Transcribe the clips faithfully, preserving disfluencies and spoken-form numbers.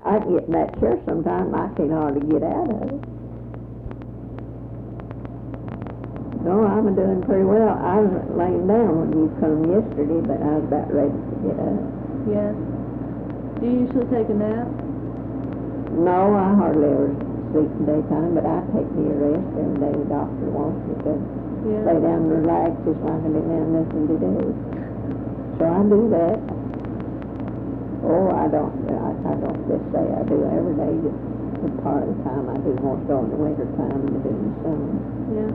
I can get in that chair sometime, I can't hardly get out of it. No, I'm doing pretty well. I was laying down when you come yesterday, but I was about ready to get up. Yeah. Do you usually take a nap? No, I hardly ever sleep in daytime, but I take me a rest every day. The doctor wants me to Yeah. lay down and relax just like I didn't have nothing to do. So I do that. Oh, I don't, I, I don't just say I do every day. Just a part of the time I do more so in the winter time than I do in the summer. Yeah.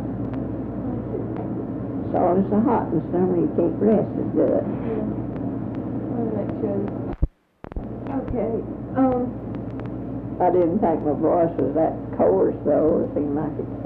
So it's so hot in the summer, you can't rest as good. Yeah. I'll make sure. Okay. Um. I didn't think my voice was that coarse, though. It seemed like it's.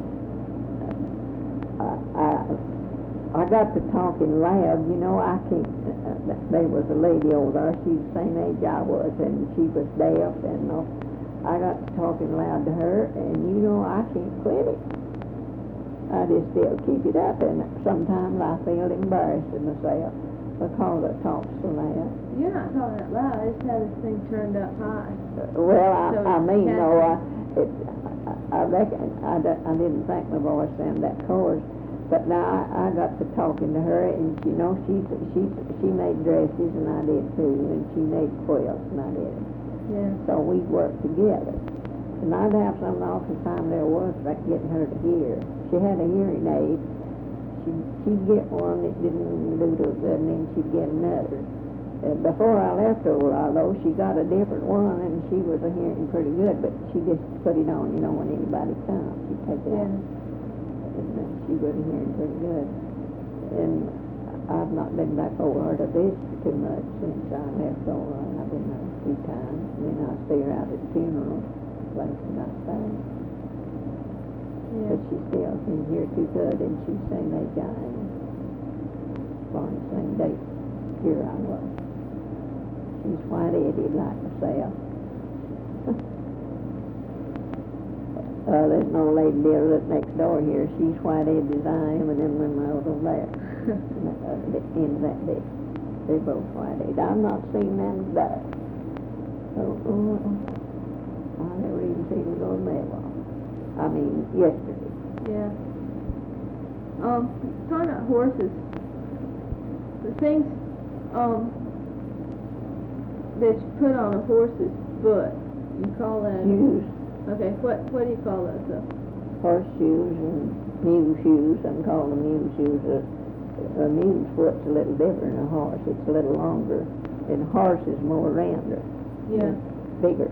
Uh, I, I I got to talking loud. You know, I can't. Uh, there was a lady over there. She's the same age I was, and she was deaf, and uh, I got to talking loud to her, and you know, I can't quit it. I just still keep it up, and sometimes I feel embarrassed of myself because I talk so loud. You're not talking that loud. I just had this thing turned up high. Uh, well, I, So I mean, it's no, I, it, I, I reckon I, d- I didn't think my voice sounded that coarse, but now I, I got to talking to her, and you know, she she she made dresses, and I did too, and she made quilts, and I did. Yeah. So we worked together. And I'd have some awful time there was like getting her to hear. She had a hearing aid. She'd, she'd get one that didn't do too good, and then she'd get another. Uh, before I left her, although she got a different one, and she was a hearing pretty good, but she just put it on, you know, when anybody comes, she'd take it Yeah. out. And uh, she was hearing pretty good. And I've not been back over her to visit too much since I left over her. I've been there a few times, and then I stay her out at the funeral place and I say. Yeah. But she still can hear too good, and she's same age I am. Born the same date here I was. She's white-headed like myself. uh, there's an old lady lives up next door here. She's white-headed as I am, and then when I was over there, uh, the end of that bit, they're both white-headed. I've not seen them die. Oh, oh, oh. I never even seen them go to mail. I mean, yesterday. Yeah. Um, talking about horses, the things, um, that you put on a horse's foot, you call that? Shoes, Okay, what, what do you call that stuff? horseshoes and mule shoes. I'm calling them mule shoes. A, a mule's foot's a little different than a horse. It's a little longer, and a horse is more rounder. Yeah. Bigger.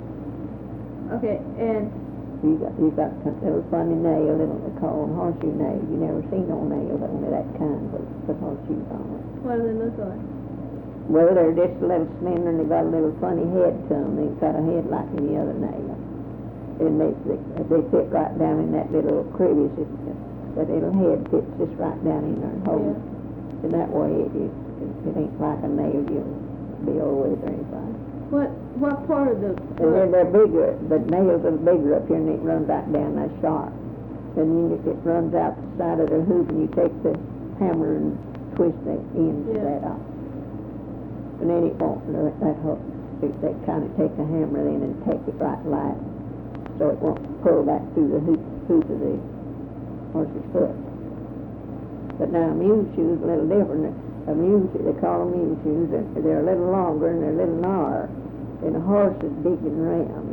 Okay, and You got you got a little funny nail, little they call them horseshoe nails. You never seen no nails only that kind, but put horseshoes on it. what do they look like? Well, they're just a little slender, and they got a little funny head to them. They've got a head like any other nail, and they they, they fit right down in that little crevice. It, that little head fits just right down in there and holds. Yeah. And that way it, it, it ain't like a nail you'll build with or anything. What, what part of the And foot? then they're bigger. The nails are bigger up here, and it runs right down that sharp. And then it, it runs out the side of the hoop, and you take the hammer and twist the ends of Yeah. that off. And then it won't, that that hook, it, they kind of take the hammer in and take it right light, so it won't pull back through the hoop, hoop of the horse's foot. But now mule shoes are a little different. A mule shoe, they call them mule shoes, they're, they're a little longer and they're a little narrower. And a horse is big and round.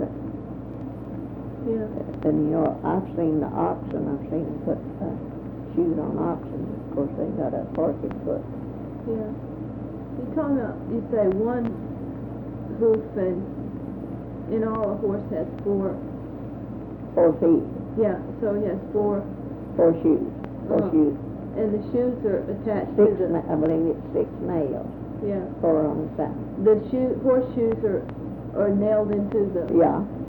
Yeah. And you know, I've seen the oxen, I've seen them put uh, shoes on oxen. Of course, they got a horse's foot. Yeah. You talking about, you say one hoof, and in all a horse has four. Four feet, Yeah, so he has four, four shoes, four Uh-huh. shoes. and the shoes are attached Six, to the, na- I believe it's six nails, yeah. four on the side. The shoe, horseshoes are, are nailed into the. Yeah.